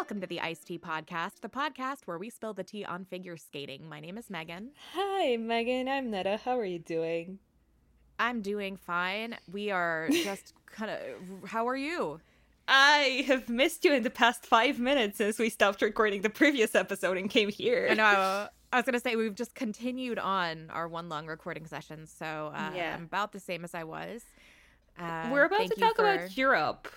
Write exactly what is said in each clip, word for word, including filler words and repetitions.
Welcome to the Ice Tea Podcast, the podcast where we spill the tea on figure skating. My name is Megan. Hi, Megan. I'm Netta. How are you doing? I'm doing fine. We are just kind of. How are you? I have missed you in the past five minutes since we stopped recording the previous episode and came here. I know. I was going to say, we've just continued on our one long recording session, so uh, Yeah. I'm about the same as I was. Uh, We're about thank to you talk for- about Europe.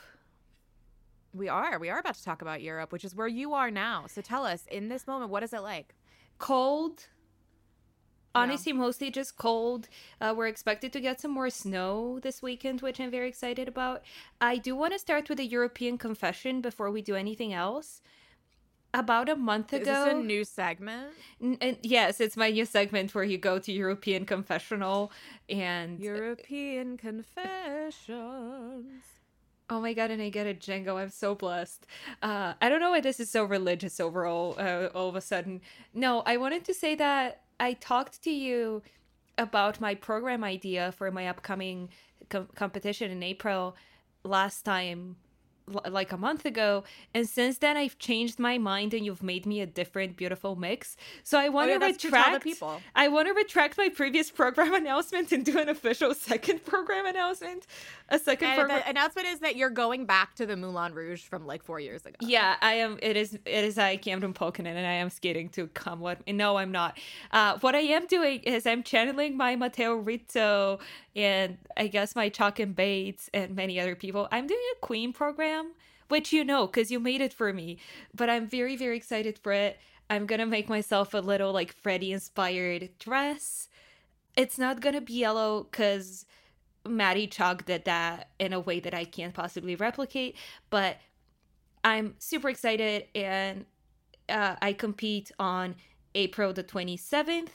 We are. We are about to talk about Europe, which is where you are now. So tell us, in this moment, what is it like? Cold. Yeah. Honestly, mostly just cold. Uh, we're expected to get some more snow this weekend, which I'm very excited about. I do want to start with a European confession before we do anything else. About a month Is ago, this a new segment? N- and yes, it's my new segment where you go to European confessional and European Confessions. oh my god, and I get a Django. I'm so blessed. Uh, I don't know why this is so religious overall, uh, all of a sudden. No, I wanted to say that I talked to you about my program idea for my upcoming com- competition in April last time, l- like a month ago. And since then, I've changed my mind and you've made me a different, beautiful mix. So I want Oh, yeah, to that's to tell the retract. people. I want to retract my previous program announcement and do an official second program announcement. A second And program. the announcement is that you're going back to the Moulin Rouge from like four years ago. Yeah, I am. It is. It is. I came from Pokemon, and I am skating to come. What? No, I'm not. Uh, what I am doing is I'm channeling my Matteo Rizzo and I guess my Chalk and Bates and many other people. I'm doing a Queen program, which you know because you made it for me. But I'm very, very excited for it. I'm gonna make myself a little like Freddie inspired dress. It's not gonna be yellow because Maddie Chalk did that in a way that I can't possibly replicate, but I'm super excited, and uh, I compete on April the twenty-seventh.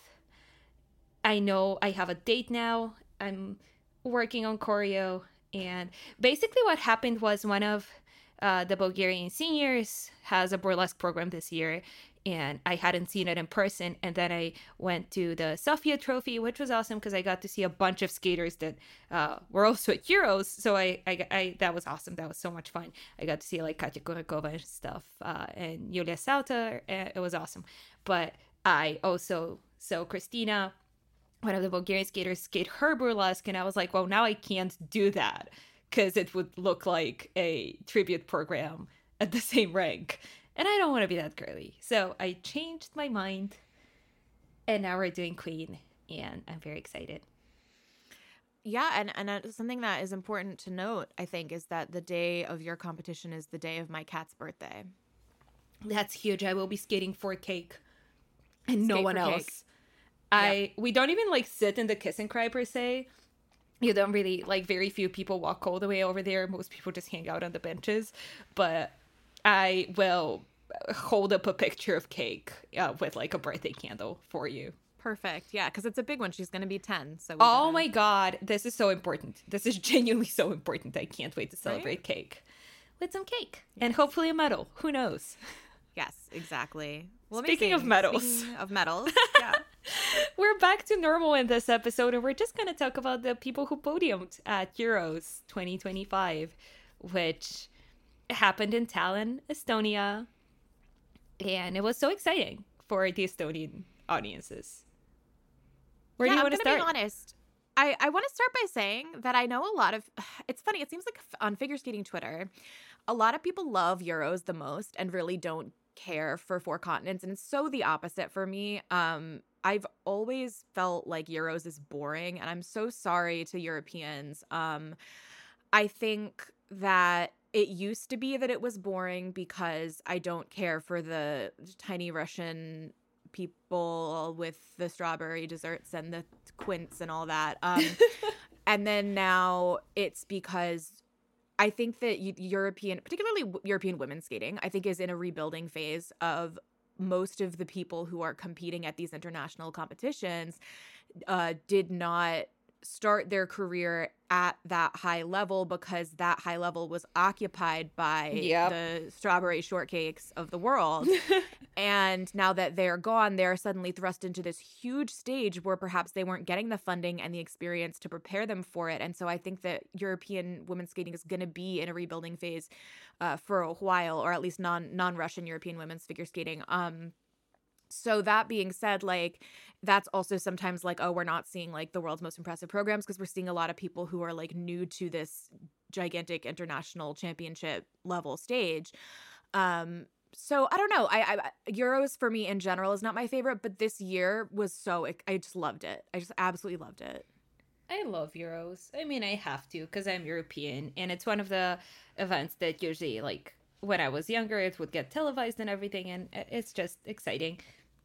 I know I have a date now. I'm working on choreo, and basically what happened was one of uh, the Bulgarian seniors has a burlesque program this year, and I hadn't seen it in person. And then I went to the Sofia Trophy, which was awesome because I got to see a bunch of skaters that uh, were also at Euros. So I, I, I, that was awesome. That was so much fun. I got to see like Katya Kurakova and stuff, uh, and Yulia Sauta. Uh, It was awesome. But I also, so Christina, one of the Bulgarian skaters, skate her burlesque, and I was like, well, now I can't do that because it would look like a tribute program at the same rank. And I don't want to be that girly. So I changed my mind. And now we're doing Queen. And I'm very excited. Yeah, and, and uh, something that is important to note, I think, is that the day of your competition is the day of my cat's birthday. That's huge. I will be skating for cake. And no Skate one for else. cake. I we don't even like sit in the kiss and cry per se. You don't really like very few people walk all the way over there. Most people just hang out on the benches. But I will hold up a picture of cake uh, with like a birthday candle for you. Perfect. Yeah, because it's a big one. She's going to be ten. So we Oh gotta- my god, this is so important. This is genuinely so important. I can't wait to celebrate Right? cake. With some cake. And hopefully a medal. Who knows? Yes, exactly. Well, let me Speaking see. of medals. Speaking of medals. Yeah. We're back to normal in this episode, and we're just going to talk about the people who podiumed at Euros twenty twenty-five, which happened in Tallinn, Estonia. And it was so exciting for the Estonian audiences. Where yeah, do you I'm want to gonna start? be honest. I, I want to start by saying that I know a lot of, it's funny, it seems like on figure skating Twitter, a lot of people love Euros the most and really don't care for four continents. And it's so the opposite for me. Um, I've always felt like Euros is boring, and I'm so sorry to Europeans. Um, I think that it used to be that it was boring because I don't care for the tiny Russian people with the strawberry desserts and the quints and all that. Um, and then now it's because I think that Eu- European, particularly w- European women's skating, I think is in a rebuilding phase of most of the people who are competing at these international competitions uh, did not start their career at that high level because that high level was occupied by Yep. the strawberry shortcakes of the world. And now that they're gone, they're suddenly thrust into this huge stage where perhaps they weren't getting the funding and the experience to prepare them for it. And so I think that European women's skating is going to be in a rebuilding phase uh, for a while, or at least non non-Russian European women's figure skating. Um, So that being said, like, that's also sometimes like, oh, we're not seeing like the world's most impressive programs because we're seeing a lot of people who are like new to this gigantic international championship level stage. Um, so I don't know. I, I Euros for me in general is not my favorite, but this year was so I just loved it. I just absolutely loved it. I love Euros. I mean, I have to because I'm European, and it's one of the events that usually, like, when I was younger, it would get televised and everything, and it's just exciting.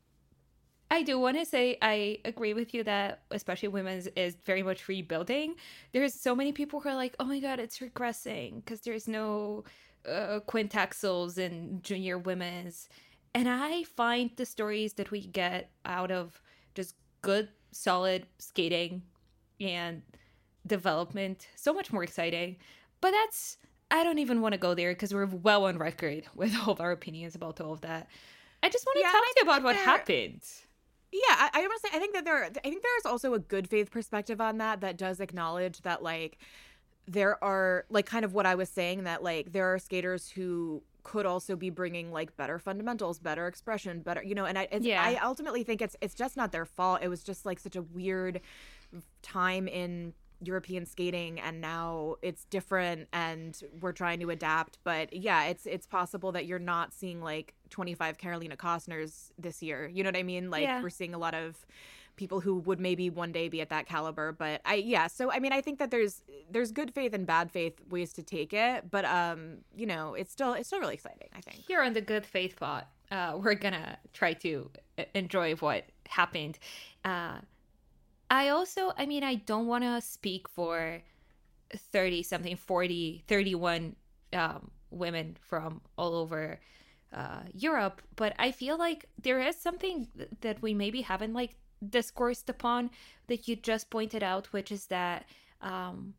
I do want to say I agree with you that especially women's is very much rebuilding. There's so many people who are like, oh my god, it's regressing because there's no uh, quintaxels in junior women's. And I find the stories that we get out of just good, solid skating and development so much more exciting. But that's, I don't even want to go there because we're well on record with all of our opinions about all of that. I just want to Yeah, talk and I to you think about that what there- happened. Yeah, I, I want to say I think that there I think there's also a good faith perspective on that that does acknowledge that like there are like kind of what I was saying that like there are skaters who could also be bringing like better fundamentals, better expression, better, you know, and I it's, Yeah. I ultimately think it's it's just not their fault. It was just like such a weird time in European skating, and now it's different and we're trying to adapt. But yeah, it's it's possible that you're not seeing like twenty-five Carolina Costners this year. You know what I mean? Like Yeah. we're seeing a lot of people who would maybe one day be at that caliber. But I yeah, so I mean I think that there's there's good faith and bad faith ways to take it, but um, you know, it's still it's still really exciting, I think. Here on the good faith pot, uh, we're gonna try to e- enjoy what happened. Uh, I also, I mean, I don't want to speak for thirty something, forty, thirty-one um, women from all over uh, Europe, but I feel like there is something th- that we maybe haven't like discoursed upon that you just pointed out, which is that um,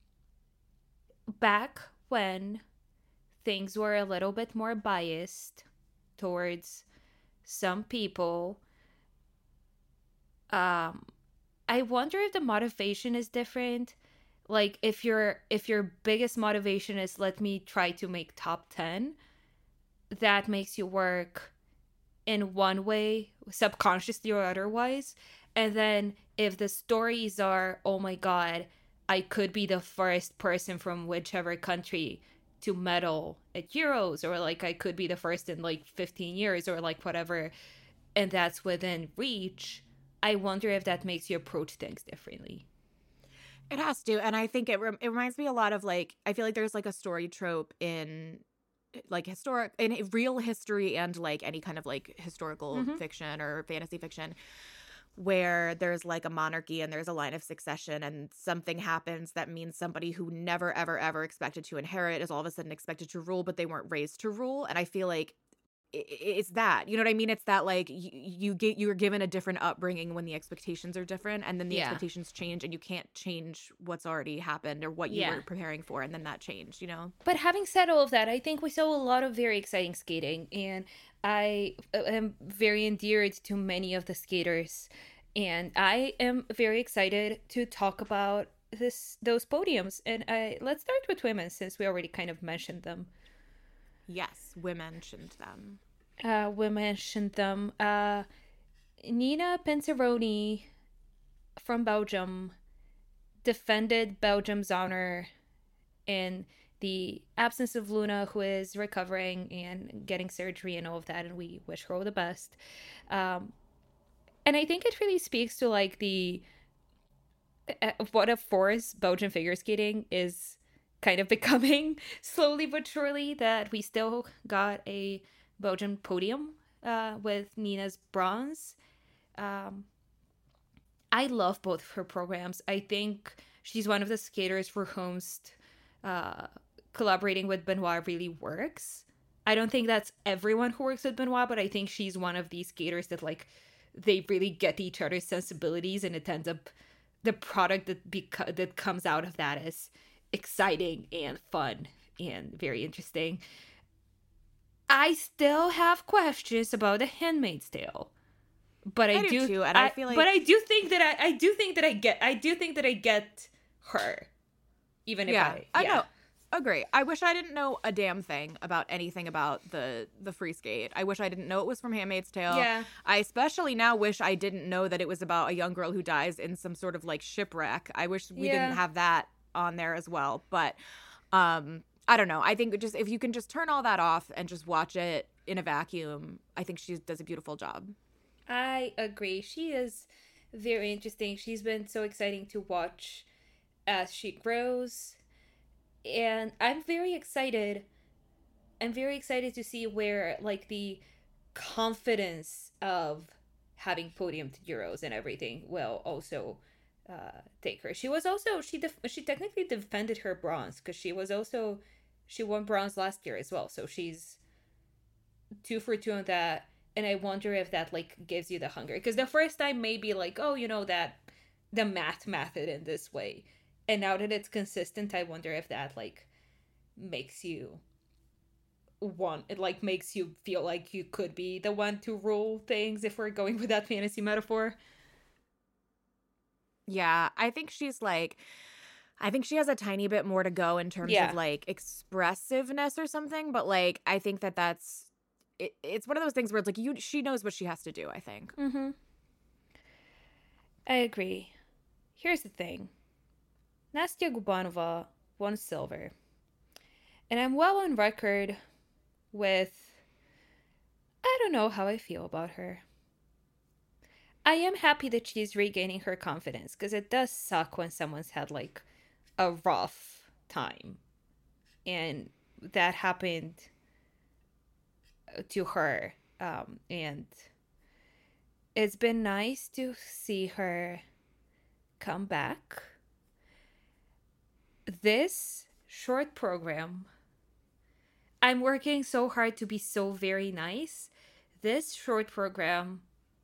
back when things were a little bit more biased towards some people, um, I wonder if the motivation is different. Like if your if your biggest motivation is let me try to make top ten, that makes you work in one way, subconsciously or otherwise. And then if the stories are, oh my god, I could be the first person from whichever country to medal at Euros, or like I could be the first in like fifteen years, or like whatever, and that's within reach, I wonder if that makes you approach things differently. It has to, and I think it rem- it reminds me a lot of like I feel like there's like a story trope in like historic in real history and like any kind of like historical Mhm. fiction or fantasy fiction where there's like a monarchy and there's a line of succession and something happens that means somebody who never ever ever expected to inherit is all of a sudden expected to rule, but they weren't raised to rule. And I feel like i- i- it's that, you know what I mean? It's that like you, you get you were given a different upbringing when the expectations are different, and then the Yeah. expectations change, and you can't change what's already happened or what you Yeah. were preparing for, and then that changed, you know? But having said all of that, I think we saw a lot of very exciting skating, and I uh, am very endeared to many of the skaters, and I am very excited to talk about this those podiums. And I let's start with women since we already kind of mentioned them. Yes, we mentioned them. Uh, we mentioned them. Uh, Nina Pinzeroni from Belgium defended Belgium's honor in the absence of Luna, who is recovering and getting surgery and all of that, and we wish her all the best. Um, and I think it really speaks to like the uh, what a force Belgian figure skating is kind of becoming slowly but surely. That we still got a Belgian podium uh, with Nina's bronze. Um, I love both of her programs. I think she's one of the skaters for whom uh, collaborating with Benoit really works. I don't think that's everyone who works with Benoit, but I think she's one of these skaters that like they really get each other's sensibilities, and it ends up the product that beca- that comes out of that is exciting and fun and very interesting. I still have questions about The Handmaid's Tale, but I, I do, do too, and I, I feel like, but I do think that I, I do think that I get I do think that I get her, even if yeah, I I yeah. know. Agree. I wish I didn't know a damn thing about anything about the the free skate. I wish I didn't know it was from Handmaid's Tale. Yeah. I especially now wish I didn't know that it was about a young girl who dies in some sort of like shipwreck. I wish we Yeah. didn't have that on there as well. But um I don't know. I think just if you can just turn all that off and just watch it in a vacuum, I think she does a beautiful job. I agree. She is very interesting. She's been so exciting to watch as she grows. And I'm very excited. I'm very excited to see where, like, the confidence of having podiumed Euros and everything will also uh, take her. She was also, she def- she technically defended her bronze because she was also, she won bronze last year as well. So she's two for two on that. And I wonder if that, like, gives you the hunger. Because the first time maybe like, oh, you know, that the math method in this way. And now that it's consistent, I wonder if that, like, makes you want, it, like, makes you feel like you could be the one to rule things if we're going with that fantasy metaphor. Yeah, I think she's like, I think she has a tiny bit more to go in terms Yeah. of like expressiveness or something. But like, I think that that's, it, it's one of those things where it's like, you, she knows what she has to do, I think. Mm-hmm. I agree. Here's the thing. Nastya Gubanova won silver. And I'm well on record with, I don't know how I feel about her. I am happy that she's regaining her confidence, because it does suck when someone's had, like, a rough time. And that happened to her. Um, and it's been nice to see her come back. This short program, I'm working so hard to be so very nice. This short program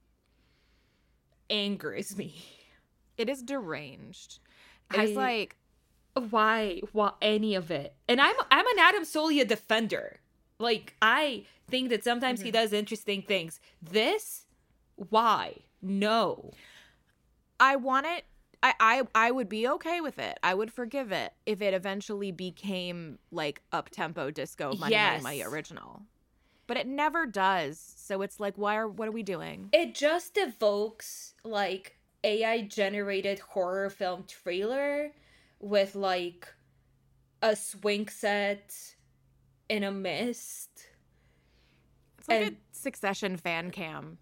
angers me. It is deranged. It I, is like, why? Why any of it? And I'm I'm an Adam Solia defender. Like, I think that sometimes mm-hmm. he does interesting things. This, why? No. I want it. I, I I would be okay with it. I would forgive it if it eventually became like up-tempo disco Money yes. Money Money original. But it never does. So it's like, why are what are we doing? It just evokes like A I generated horror film trailer with like a swing set in a mist. It's like and... a Succession fan cam.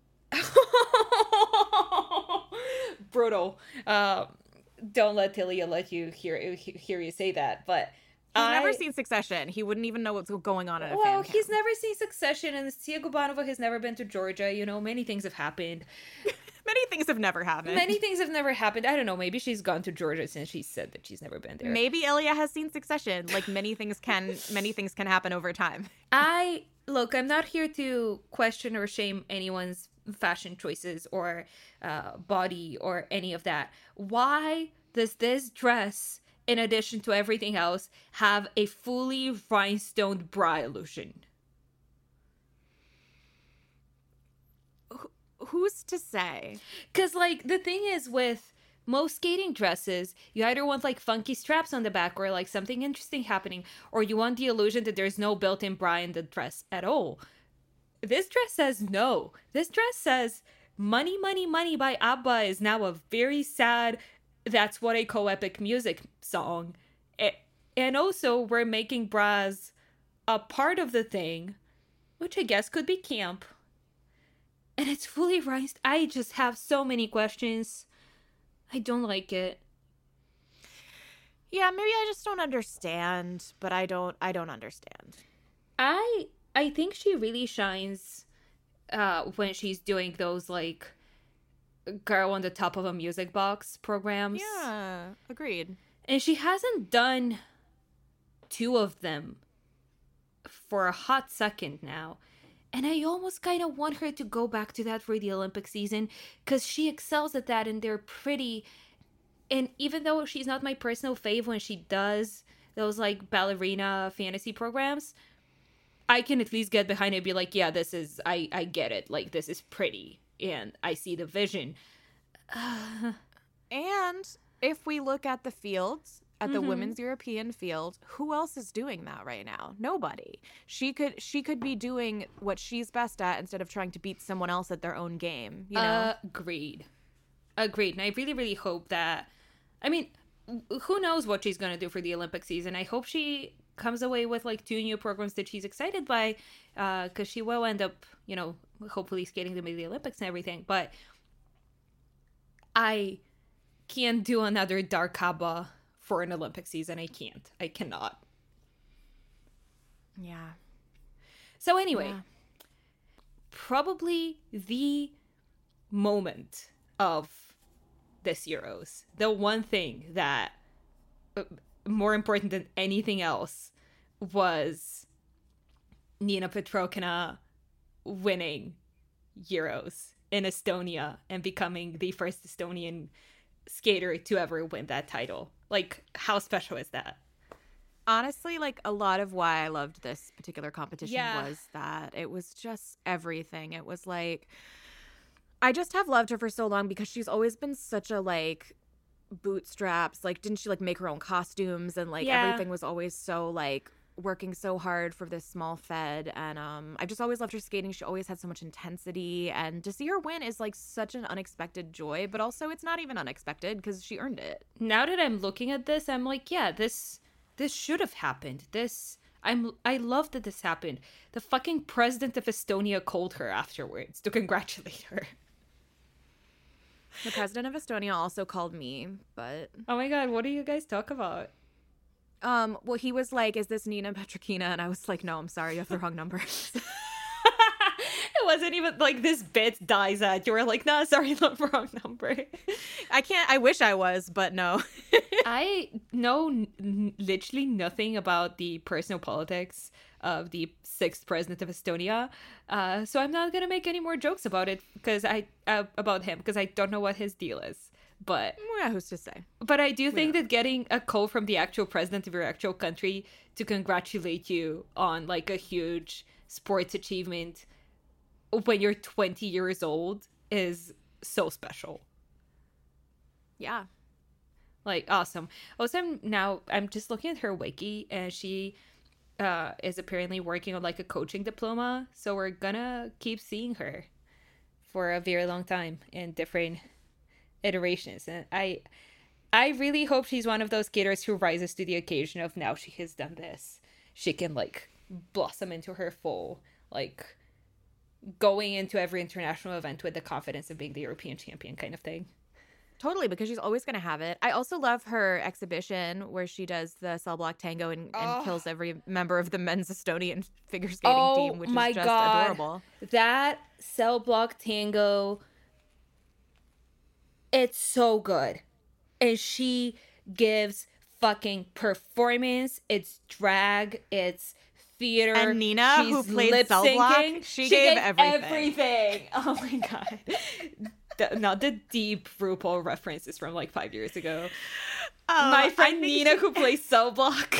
Brutal. Um, don't let Tilia let you hear hear you say that, but he's I... never seen Succession. He wouldn't even know what's going on in a well, fan cam. He's never seen Succession, and Tia Gubanova has never been to Georgia. You know, many things have happened. Many things have never happened. Many things have never happened. I don't know. Maybe she's gone to Georgia since she said that she's never been there. Maybe Ilya has seen Succession. Like many things can, many things can happen over time. I look. I'm not here to question or shame anyone's fashion choices or uh, body or any of that. Why does this dress, in addition to everything else, have a fully rhinestoned bra illusion? Who's to say? Because, like, the thing is with most skating dresses, you either want, like, funky straps on the back or, like, something interesting happening, or you want the illusion that there's no built-in bra in the dress at all. This dress says no. This dress says Money, Money, Money by ABBA is now a very sad, that's what I call epic music song. And also, we're making bras a part of the thing, which I guess could be camp. And it's fully riced. I just have so many questions. I don't like it. Yeah, maybe I just don't understand, but I don't I don't understand. I I think she really shines uh, when she's doing those, like, girl on the top of a music box programs. Yeah, agreed. And she hasn't done two of them for a hot second now. And I almost kind of want her to go back to that for the Olympic season, because she excels at that and they're pretty. and even though she's not my personal fave when she does those like ballerina fantasy programs, I can at least get behind it and be like, yeah, this is, I, I get it. Like, this is pretty and I see the vision. Uh, and if we look at the fields, at the mm-hmm. women's European field, who else is doing that right now? Nobody. She could she could be doing what she's best at instead of trying to beat someone else at their own game, you know? Agreed. Agreed. And I really, really hope that, I mean, who knows what she's going to do for the Olympic season. I hope she comes away with like two new programs that she's excited by, because uh, she will end up, you know, hopefully skating to make the Olympics and everything. But I can't do another Darkaba for an Olympic season. I can't. I cannot. Yeah. So anyway, yeah. probably the moment of this Euros, the one thing that uh, more important than anything else was Nina Petrokina winning Euros in Estonia and becoming the first Estonian skater to ever win that title. Like, how special is that? Honestly, like, a lot of why I loved this particular competition yeah. was that it was just everything. It was like, I just have loved her for so long because she's always been such a, like, bootstraps. Like, didn't she, like, make her own costumes? And, like, yeah. everything was always so, like, working so hard for this small Fed. And um, I just always loved her skating. She always had so much intensity. And to see her win is, like, such an unexpected joy. But also, it's not even unexpected because she earned it. Now that I'm looking at this, I'm like, yeah, this this should have happened. This... I'm I love that this happened. The fucking president of Estonia called her afterwards to congratulate her. The president of Estonia also called me, but... Oh my god, what do you guys talk about? Um, well, he was like, is this Nina Petrokina? And I was like, no, I'm sorry, you have the wrong number. It wasn't even like this bit dies at. You were like, nah, sorry, the wrong number. I can't, I wish I was, but no. I know n- literally nothing about the personal politics of the sixth president of Estonia, uh, so I'm not gonna make any more jokes about it because I uh, about him because I don't know what his deal is. But yeah, who's to say? But I do think yeah. that getting a call from the actual president of your actual country to congratulate you on like a huge sports achievement when you're twenty years old is so special. Yeah. Like, awesome. Also, I'm now, I'm just looking at her wiki, and she uh, is apparently working on, like, a coaching diploma, so we're gonna keep seeing her for a very long time in different iterations. And I, I really hope she's one of those skaters who rises to the occasion of now she has done this. She can, like, blossom into her full, like, going into every international event with the confidence of being the European champion kind of thing. Totally, because she's always going to have it. I also love her exhibition where she does the cell block tango and, and oh. kills every member of the men's Estonian figure skating oh, team, which my is just God. adorable. That cell block tango, it's so good. And she gives fucking performance. It's drag. It's theater. And Nina, She's who played cell block, she, she gave, gave everything. everything. Oh my God. The, not the deep RuPaul references from like five years ago. Oh, my friend Nina, she... who plays cell block.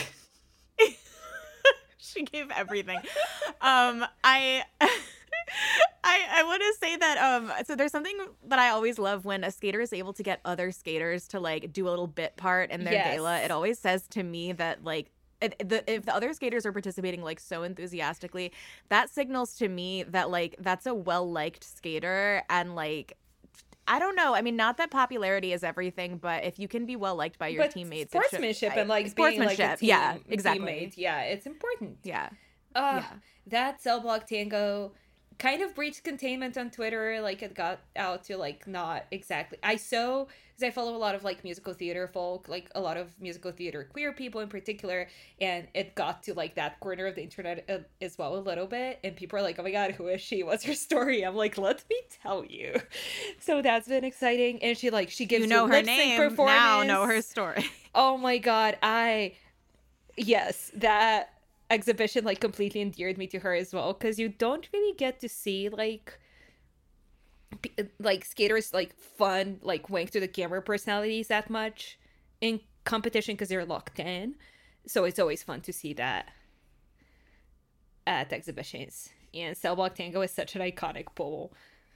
She gave everything. um, I, I, I want to say that. Um, so there's something that I always love when a skater is able to get other skaters to like do a little bit part in their yes. gala. It always says to me that like. The, if the other skaters are participating like so enthusiastically, that signals to me that like that's a well-liked skater. And like I don't know, I mean, not that popularity is everything, but if you can be well-liked by your but teammates, sportsmanship should, and like sportsmanship being like a team, yeah exactly teammate. Yeah, it's important. Yeah. Uh, yeah that cell block tango kind of breached containment on Twitter. Like it got out to like not exactly. I so because I follow a lot of like musical theater folk, like a lot of musical theater queer people in particular, and it got to like that corner of the internet uh, as well a little bit, and people are like, "Oh my God, who is she? What's her story?" I'm like, "Let me tell you." So that's been exciting, and she like she gives you know you her lip sync name performance. now, know her story. Oh my God, I yes that. exhibition like completely endeared me to her as well, because you don't really get to see like p- like skaters like fun like wink to the camera personalities that much in competition because they're locked in. So it's always fun to see that at exhibitions. And Cell Block Tango is such an iconic pole.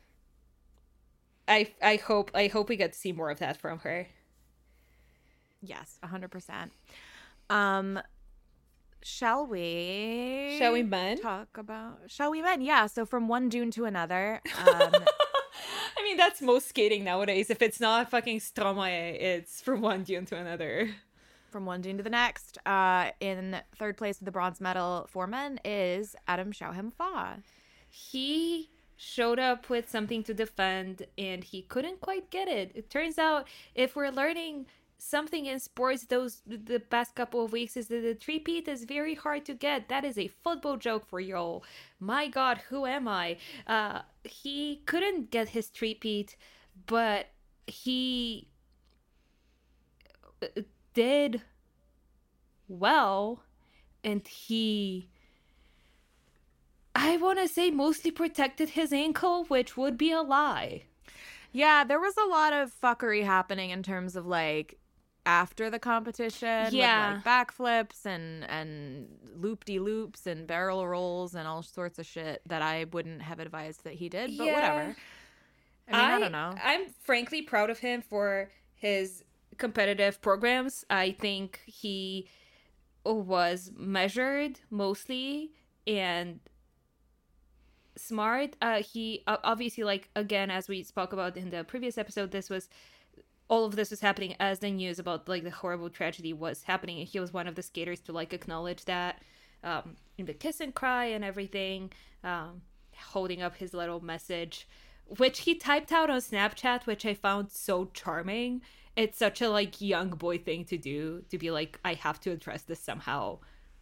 I I hope I hope we get to see more of that from her. Yes, one hundred percent. Um, shall we? Shall we men? Talk about. Shall we men? Yeah. So from one dune to another. Um, I mean, that's most skating nowadays. If it's not fucking Stromae, it's from one dune to another. From one dune to the next. Uh, in third place with the bronze medal for men is Adam Shauhem Fa. He showed up with something to defend, and he couldn't quite get it. It turns out, if we're learning something in sports those the past couple of weeks, is that the three-peat is very hard to get. That is a football joke for y'all. My God, who am I? Uh, he couldn't get his three-peat, but he did well, and he, I want to say, mostly protected his ankle, which would be a lie. Yeah, there was a lot of fuckery happening in terms of like after the competition. Yeah. With, like backflips and and loop-de-loops and barrel rolls and all sorts of shit that I wouldn't have advised that he did, but Yeah. whatever. I mean, I, I don't know. I'm frankly proud of him for his competitive programs. I think he was measured mostly and smart. Uh, he uh, obviously, like, again, as we spoke about in the previous episode, this was all of this was happening as the news about like the horrible tragedy was happening, and he was one of the skaters to like acknowledge that um, in the kiss and cry and everything, um, holding up his little message, which he typed out on Snapchat, which I found so charming. It's such a like young boy thing to do, to be like, I have to address this somehow.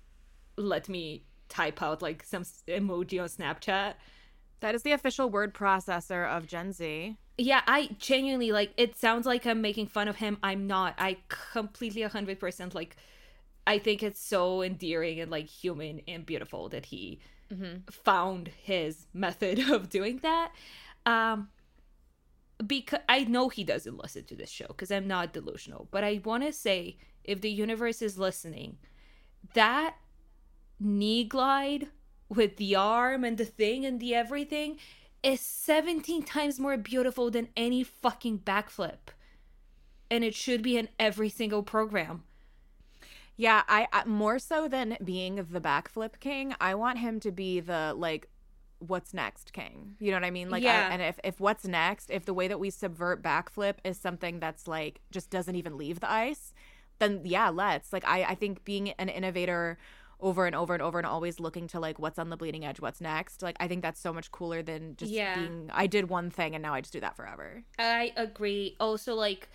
Let me type out like some emoji on Snapchat. That is the official word processor of Gen Z. Yeah, I genuinely, like, it sounds like I'm making fun of him. I'm not. I completely one hundred percent, like, I think it's so endearing and, like, human and beautiful that he mm-hmm. found his method of doing that. Um, because I know he doesn't listen to this show because I'm not delusional. But I want to say, if the universe is listening, that knee glide with the arm and the thing and the everything is seventeen times more beautiful than any fucking backflip. And it should be in every single program. Yeah, I, I more so than being the backflip king, I want him to be the, like, what's next king. You know what I mean? Like, yeah. I, and if, if what's next, if the way that we subvert backflip is something that's, like, just doesn't even leave the ice, then, yeah, let's. Like, I, I think being an innovator over and over and over and always looking to like what's on the bleeding edge, what's next, like I think that's so much cooler than just yeah. being I did one thing and now I just do that forever. I agree. Also, like,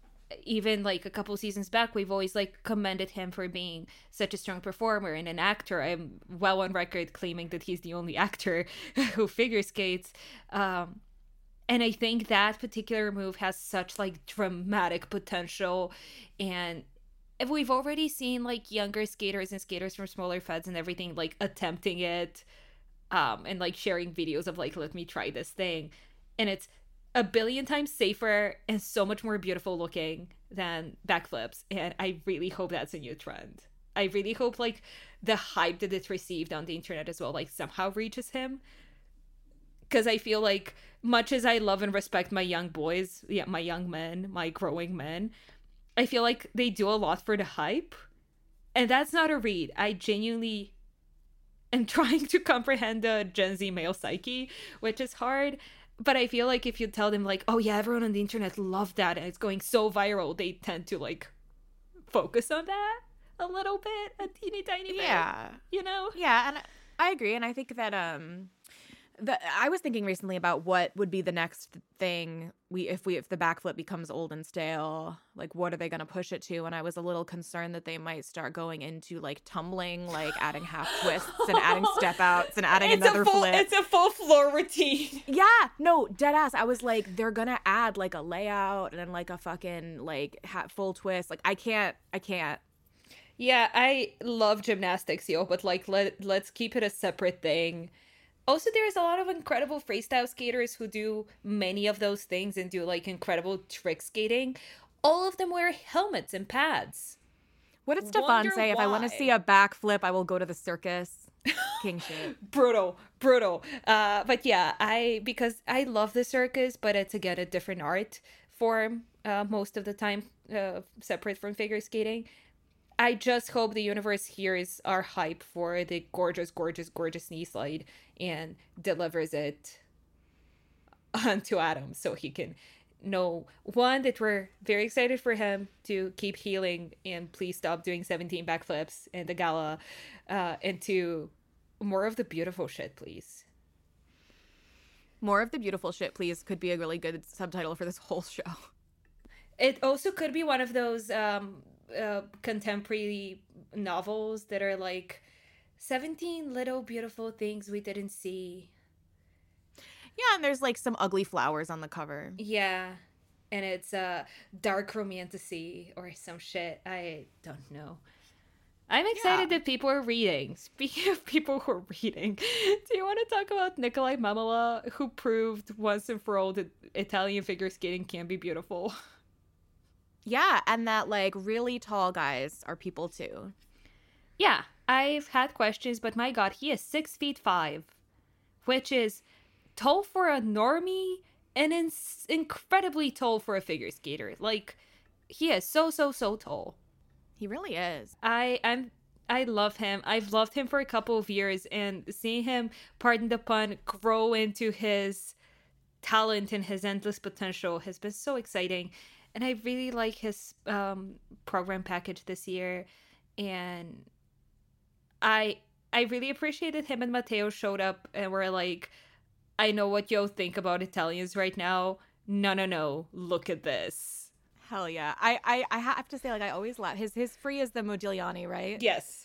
even like a couple seasons back, we've always like commended him for being such a strong performer and an actor. I'm well on record claiming that he's the only actor who figure skates, um and I think that particular move has such like dramatic potential. And if we've already seen like younger skaters and skaters from smaller feds and everything like attempting it, um, and like sharing videos of like, let me try this thing, and it's a billion times safer and so much more beautiful looking than backflips. And I really hope that's a new trend. I really hope like the hype that it's received on the internet as well like somehow reaches him, because I feel like much as I love and respect my young boys, yeah, my young men, my growing men, I feel like they do a lot for the hype, and that's not a read. I genuinely am trying to comprehend the Gen Z male psyche, which is hard, but I feel like if you tell them like, oh yeah, everyone on the internet loved that and it's going so viral, they tend to like focus on that a little bit, a teeny tiny bit. Yeah. You know? Yeah, and I agree, and I think that um The, I was thinking recently about what would be the next thing we if we if the backflip becomes old and stale, like what are they going to push it to? And I was a little concerned that they might start going into like tumbling, like adding half twists and adding step outs and adding it's another a full, flip. It's a full floor routine. Yeah, no, dead ass. I was like, they're gonna add like a layout and then like a fucking like ha- full twist. Like I can't, I can't. Yeah, I love gymnastics, yo, but like let let's keep it a separate thing. Also, there's a lot of incredible freestyle skaters who do many of those things and do like incredible trick skating. All of them wear helmets and pads. What did Stefan Wonder say? If I want to see why. a backflip, I will go to the circus. King shit. Brutal, brutal. Uh, but yeah, I because I love the circus, but it's again a different art form uh, most of the time, uh, separate from figure skating. I just hope the universe hears our hype for the gorgeous, gorgeous, gorgeous knee slide and delivers it onto Adam so he can know, one, that we're very excited for him to keep healing and please stop doing seventeen backflips in the gala, uh, and two, more of the beautiful shit, please. More of the beautiful shit, please, could be a really good subtitle for this whole show. It also could be one of those um, uh, contemporary novels that are like seventeen little beautiful things we didn't see. Yeah, and there's like some ugly flowers on the cover. Yeah. And it's uh, dark romantasy or some shit. I don't know. I'm excited Yeah. that people are reading. Speaking of people who are reading, do you want to talk about Nikolai Mamola, who proved once and for all that Italian figure skating can be beautiful? Yeah, and that like really tall guys are people too. Yeah, I've had questions, but my god, he is six feet five, which is tall for a normie and in- incredibly tall for a figure skater. Like, he is so, so, so tall. He really is. I I'm I love him. I've loved him for a couple of years, and seeing him, pardon the pun, grow into his talent and his endless potential has been so exciting. And I really like his um, program package this year, and I I really appreciated him and Matteo showed up and were like, I know what you'll think about Italians right now. No, no, no. Look at this. Hell yeah. I, I, I have to say, like, I always laugh. His his free is the Modigliani, right? Yes.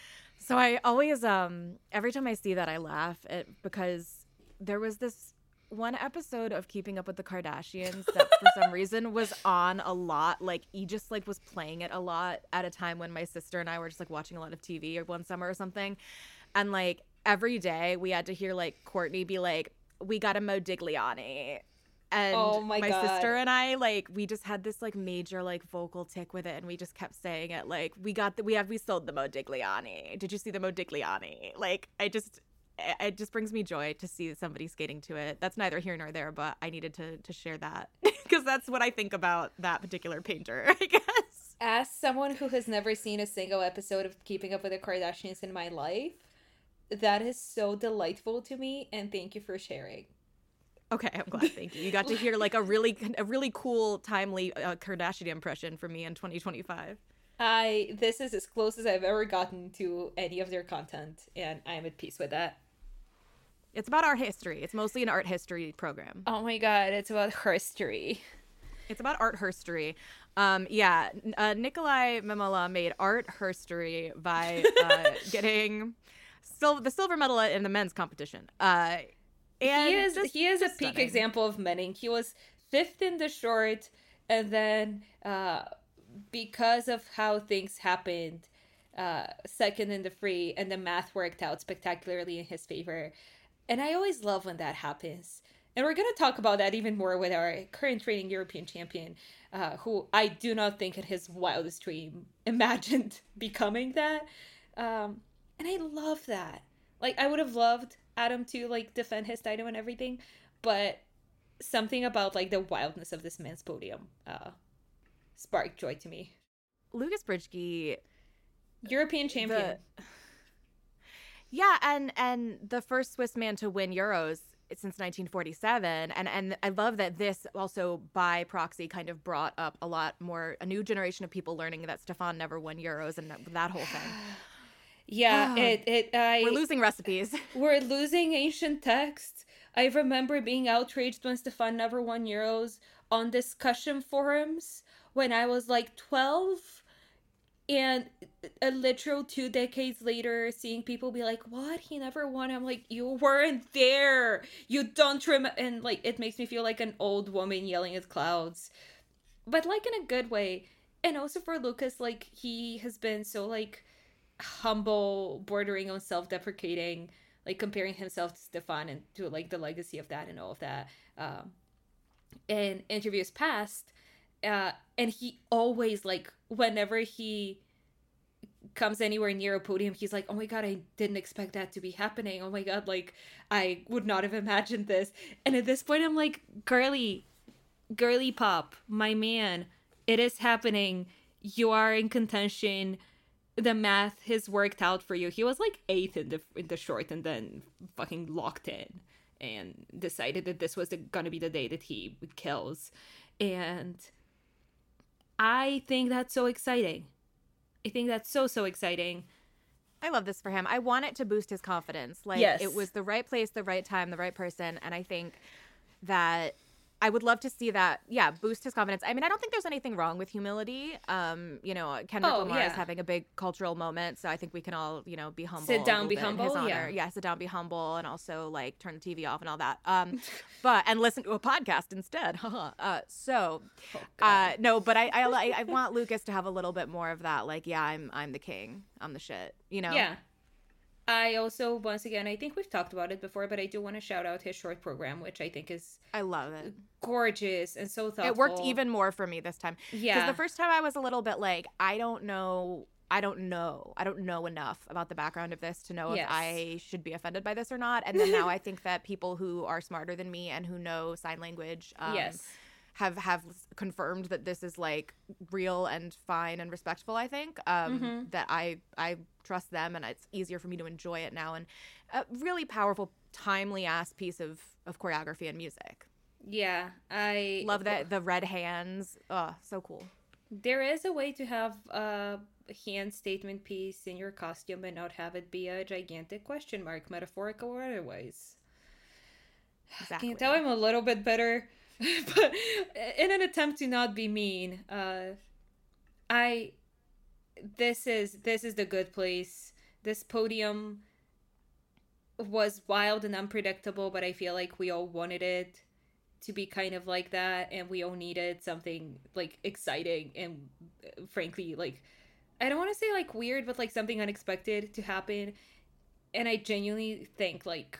So I always, um, every time I see that, I laugh at, because there was this one episode of Keeping Up with the Kardashians that for some reason was on a lot. Like, he just like was playing it a lot at a time when my sister and I were just like watching a lot of T V or one summer or something. And like every day we had to hear like Courtney be like, we got a Modigliani. And Oh my my God. sister and I, like, we just had this like major like vocal tick with it, and we just kept saying it like, we got the we have we sold the Modigliani. Did you see the Modigliani? Like, I just it just brings me joy to see somebody skating to it. That's neither here nor there, but I needed to to share that because that's what I think about that particular painter, I guess. As someone who has never seen a single episode of Keeping Up with the Kardashians in my life, that is so delightful to me, and thank you for sharing. Okay, I'm glad. Thank you. You got to hear like a really a really cool, timely uh, Kardashian impression from me in twenty twenty-five. I this is as close as I've ever gotten to any of their content, and I'm at peace with that. It's about art history. It's mostly an art history program. Oh my god, it's about history. It's about art herstory. Um, yeah, uh, Nikolai Mamola made art herstory by uh, getting sil- the silver medal in the men's competition. Uh, and he is just, he is a just peak stunning. example of menning. He was fifth in the short, and then uh, because of how things happened, uh, second in the free, and the math worked out spectacularly in his favor. And I always love when that happens. And we're going to talk about that even more with our current reigning European champion, uh, who I do not think at his wildest dream imagined becoming that. Um, and I love that. Like, I would have loved Adam to, like, defend his title and everything, but something about, like, the wildness of this man's podium uh, sparked joy to me. Lucas Bridgky, European champion. The... Yeah, and and the first Swiss man to win Euros since nineteen forty-seven, and and I love that this also by proxy kind of brought up a lot more a new generation of people learning that Stefan never won Euros and that, that whole thing. Yeah, it it I we're losing recipes. We're losing ancient texts. I remember being outraged when Stefan never won Euros on discussion forums when I was like twelve. And a literal two decades later, seeing people be like, what? He never won. I'm like, you weren't there. You don't remember. And like, it makes me feel like an old woman yelling at clouds. But like in a good way. And also for Lucas, like, he has been so like humble, bordering on self-deprecating like comparing himself to Stefan and to like the legacy of that and all of that. Um, in interviews past, uh, and he always like whenever he comes anywhere near a podium, he's like, oh my god, I didn't expect that to be happening. Oh my god, like I would not have imagined this. And at this point I'm like, girly girly pop, my man, it is happening. You are in contention. The math has worked out for you. He was like eighth in the in the short and then fucking locked in and decided that this was the, gonna be the day that he kills. And I think that's so exciting. I think that's so, so exciting. I love this for him. I want it to boost his confidence. Like, yes. It was the right place, the right time, the right person. And I think that I would love to see that, yeah, boost his confidence. I mean, I don't think there's anything wrong with humility. Um, you know, Kendrick oh, Lamar yeah. is having a big cultural moment, so I think we can all, you know, be humble. Sit down, be humble, yeah. yeah. Yeah, sit down, be humble, and also, like, turn the T V off and all that. Um, but, and listen to a podcast instead. uh, so, oh, uh, no, but I, I, I want Lucas to have a little bit more of that, like, yeah, I'm, I'm the king. I'm the shit, you know? Yeah. I also, once again, I think we've talked about it before, but I do want to shout out his short program, which I think is I love it, gorgeous and so thoughtful. It worked even more for me this time. Yeah, because the first time I was a little bit like, I don't know, I don't know, I don't know enough about the background of this to know yes. if I should be offended by this or not. And then now I think that people who are smarter than me and who know sign language, um, yes. have have confirmed that this is like real and fine and respectful. I think um mm-hmm. that I I trust them, and it's easier for me to enjoy it now. And a really powerful, timely ass piece of of choreography and music. Yeah, I love that. The red hands, oh, so cool. There is a way to have a hand statement piece in your costume and not have it be a gigantic question mark, metaphorical or otherwise. Exactly. Can you tell I'm a little bit better? But in an attempt to not be mean, uh, I this is this is the good place. This podium was wild and unpredictable, but I feel like we all wanted it to be kind of like that, and we all needed something like exciting and frankly, like, I don't want to say like weird, but like something unexpected to happen. And I genuinely think like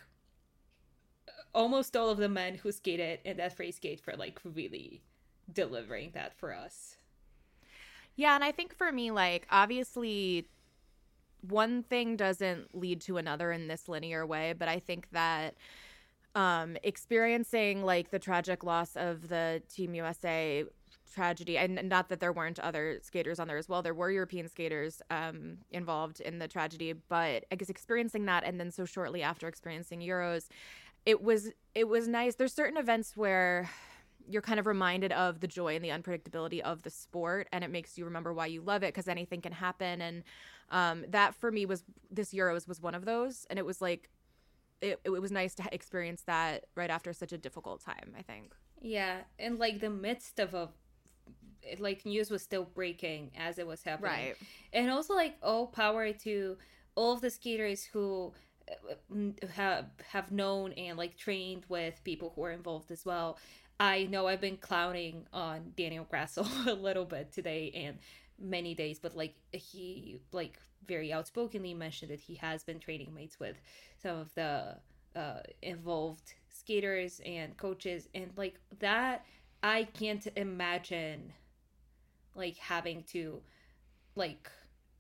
almost all of the men who skated in that free skate for like really delivering that for us. Yeah, and I think for me, like, obviously one thing doesn't lead to another in this linear way, but I think that um experiencing like the tragic loss of the Team U S A tragedy, and not that there weren't other skaters on there as well, there were European skaters um involved in the tragedy, but I guess experiencing that and then so shortly after experiencing Euros, it was it was nice. There's certain events where you're kind of reminded of the joy and the unpredictability of the sport, and it makes you remember why you love it, because anything can happen. And um that for me was this Euros was one of those, and it was like it, it was nice to experience that right after such a difficult time, I think. Yeah, and like the midst of a like news was still breaking as it was happening, right? And also like all power to all of the skaters who have have known and like trained with people who are involved as well. I know I've been clowning on Daniel Grassel a little bit today and many days, but like he like very outspokenly mentioned that he has been training mates with some of the uh, involved skaters and coaches, and like that I can't imagine like having to like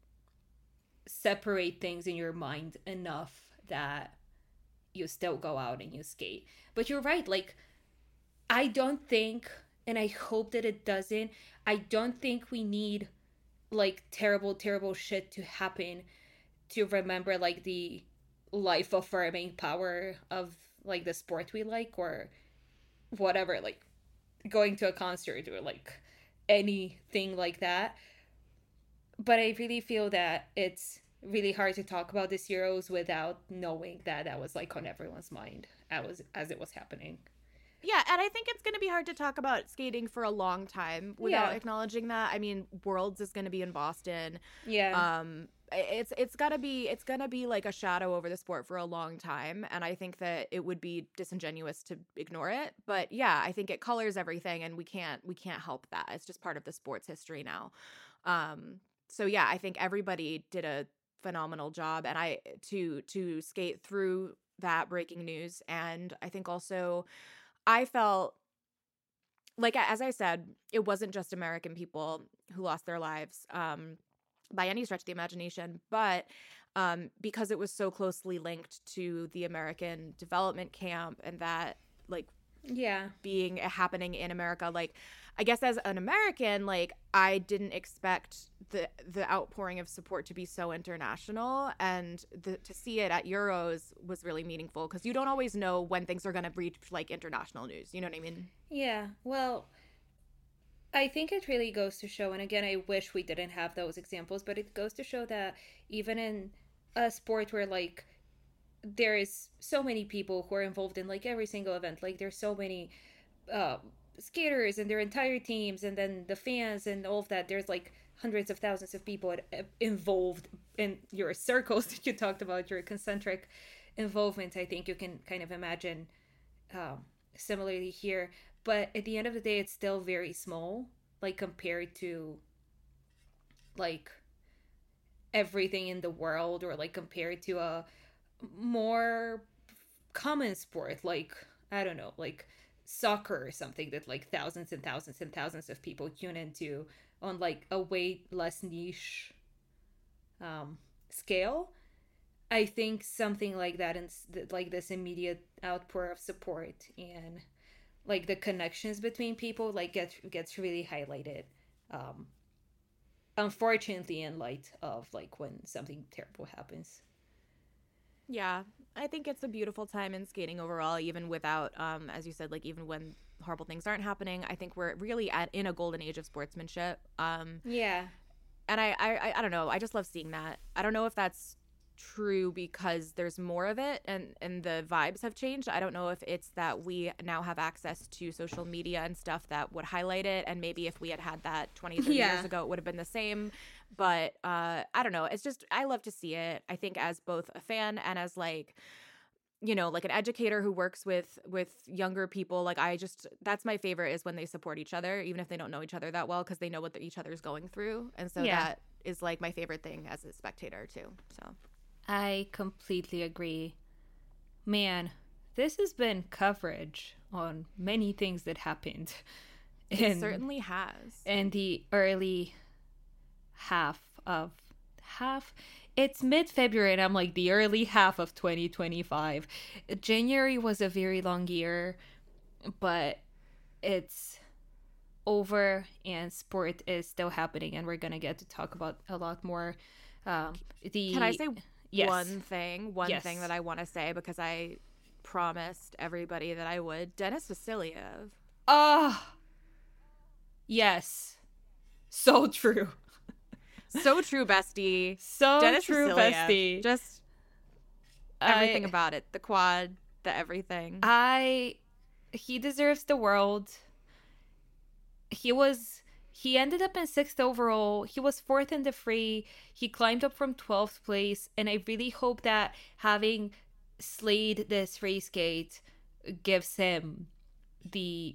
separate things in your mind enough that you still go out and you skate. But you're right, like I don't think, and I hope that it doesn't, I don't think we need like terrible terrible shit to happen to remember like the life affirming power of like the sport we like, or whatever, like going to a concert or like anything like that. But I really feel that it's really hard to talk about this Euros without knowing that that was like on everyone's mind as, as it was happening. Yeah, and I think it's going to be hard to talk about skating for a long time without yeah. acknowledging that. I mean, Worlds is going to be in Boston. Yeah. Um, it's it's got to be it's going to be like a shadow over the sport for a long time, and I think that it would be disingenuous to ignore it. But yeah, I think it colors everything, and we can't we can't help that. It's just part of the sport's history now. Um, so yeah, I think everybody did a phenomenal job, and I to to skate through that breaking news. And I think also I felt like, as I said, it wasn't just American people who lost their lives um, by any stretch of the imagination, but um, because it was so closely linked to the American development camp and that, like, Yeah. being happening in America, like, I guess as an American, like, I didn't expect the the outpouring of support to be so international, and the, to see it at Euros was really meaningful because you don't always know when things are going to reach like international news. You know what I mean? Yeah. Well, I think it really goes to show, and again, I wish we didn't have those examples, but it goes to show that even in a sport where, like, there is so many people who are involved in, like, every single event, like, there's so many uh, skaters and their entire teams, and then the fans and all of that, there's, like, hundreds of thousands of people involved in your circles that you talked about, your concentric involvement. I think you can kind of imagine um, similarly here. But at the end of the day, it's still very small, like, compared to, like, everything in the world, or, like, compared to a more common sport, like, I don't know, like soccer or something, that, like, thousands and thousands and thousands of people tune into on, like, a way less niche um, scale. I think something like that, and like this immediate outpour of support and, like, the connections between people, like, gets gets really highlighted. Um, unfortunately, in light of, like, when something terrible happens. Yeah, I think it's a beautiful time in skating overall, even without, um, as you said, like, even when horrible things aren't happening. I think we're really at in a golden age of sportsmanship. Um, Yeah. and I, I, I don't know. I just love seeing that. I don't know if that's true because there's more of it and and the vibes have changed. I don't know if it's that we now have access to social media and stuff that would highlight it, and maybe if we had had that twenty, thirty Yeah. years ago, it would have been the same. But uh I don't know, it's just, I love to see it. I think as both a fan and as, like, you know, like, an educator who works with with younger people, like, I just, that's my favorite, is when they support each other, even if they don't know each other that well, because they know what the, each other's going through. And so Yeah. that is, like, my favorite thing as a spectator too. So I completely agree. Man, this has been coverage on many things that happened it in, certainly has. in the early half of half. It's mid-February, and I'm like, the early half of twenty twenty-five. January was a very long year, but it's over, and sport is still happening, and we're gonna get to talk about a lot more. Um, the Can I say Yes. one thing? One Yes. thing that I want to say, because I promised everybody that I would. Dennis Vasiliev. Ah, yes, so true, So true, bestie. so Dennis true, Vasiliev. bestie. Just everything I, about it. The quad, the everything. I, he deserves the world. He was, he ended up in sixth overall. He was fourth in the free. He climbed up from twelfth place, and I really hope that having slayed this free skate gives him the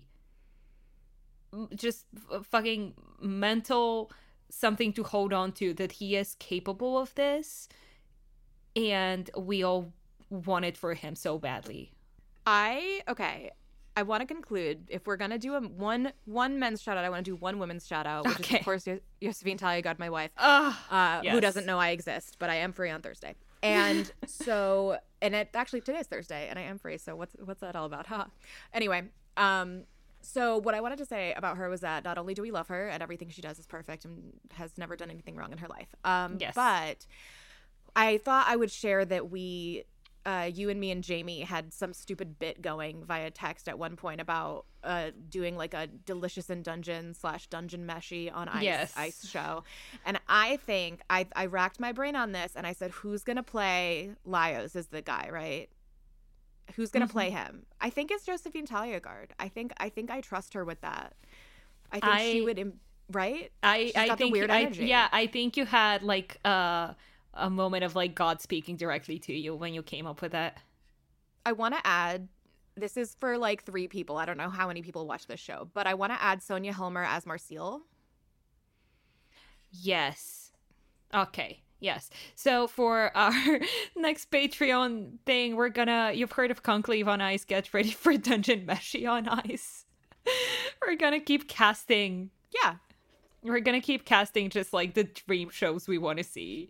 just fucking mental something to hold on to, that he is capable of this, and we all want it for him so badly. I okay. I want to conclude. If we're gonna do a one one men's shout out, I want to do one women's shout out, which Okay. is of course Yo- Josephine Talia, my wife, Ah, uh, yes. who doesn't know I exist, but I am free on Thursday. And so, and it actually today's Thursday, and I am free. So what's what's that all about? Huh? Anyway, um, so what I wanted to say about her was that not only do we love her and everything she does is perfect and has never done anything wrong in her life, um, Yes. but I thought I would share that we, uh, you and me and Jamie had some stupid bit going via text at one point about uh, doing like a Delicious in Dungeon slash Dungeon Meshy on Ice Yes. Ice show. And I think I I racked my brain on this and I said, who's going to play Laios is the guy, right? Who's going to Mhm. play him? I think it's Josephine Taliagard. I think I think I trust her with that. I think I- she would, im- right? I She's I got the think weird I, energy. yeah, I think you had like uh, a moment of like God speaking directly to you when you came up with that. I want to add, this is for like three people. I don't know how many people watch this show, but I want to add Sonia Helmer as Marcille. Yes. Okay. Yes. So for our next Patreon thing, we're gonna, you've heard of Conclave on Ice, get ready for Dungeon Meshi on Ice. We're gonna keep casting. Yeah. We're gonna keep casting just like the dream shows we want to see.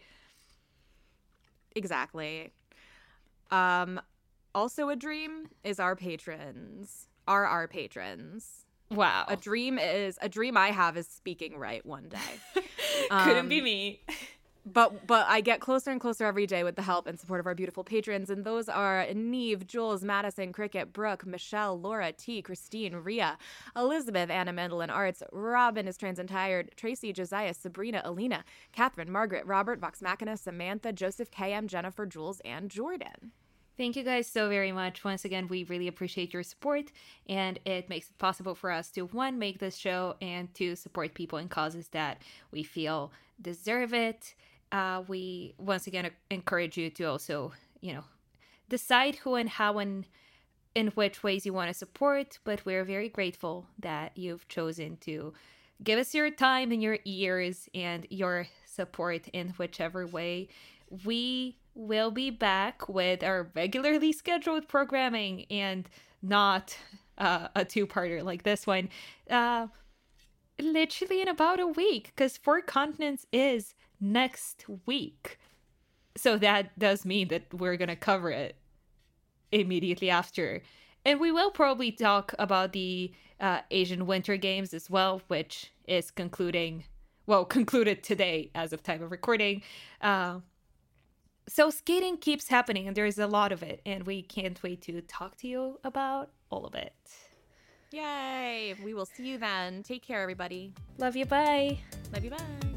Exactly. Um, also a dream is our patrons. Are our patrons. Wow. A dream is a dream I have is speaking right one day. Couldn't um, be me. But but I get closer and closer every day with the help and support of our beautiful patrons. And those are Neve, Jules, Madison, Cricket, Brooke, Michelle, Laura, T, Christine, Ria, Elizabeth, Anna, Mandolin Arts, Robin is Trans and Tired, Tracy, Josiah, Sabrina, Alina, Catherine, Margaret, Robert, Vox Machina, Samantha, Joseph, K M, Jennifer, Jules, and Jordan. Thank you guys so very much. Once again, we really appreciate your support, and it makes it possible for us to, one, make this show, and two, support people and causes that we feel deserve it. Uh, we, once again, encourage you to also, you know, decide who and how and in which ways you want to support, but we're very grateful that you've chosen to give us your time and your ears and your support in whichever way. We will be back with our regularly scheduled programming and not uh, a two-parter like this one uh, literally in about a week, because Four Continents is next week. So that does mean that we're going to cover it immediately after. And we will probably talk about the uh, Asian Winter Games as well, which is concluding, well, concluded today as of time of recording. Uh, So skating keeps happening, and there's a lot of it, and we can't wait to talk to you about all of it. Yay! We will see you then. Take care, everybody. Love you. Bye. Love you. Bye.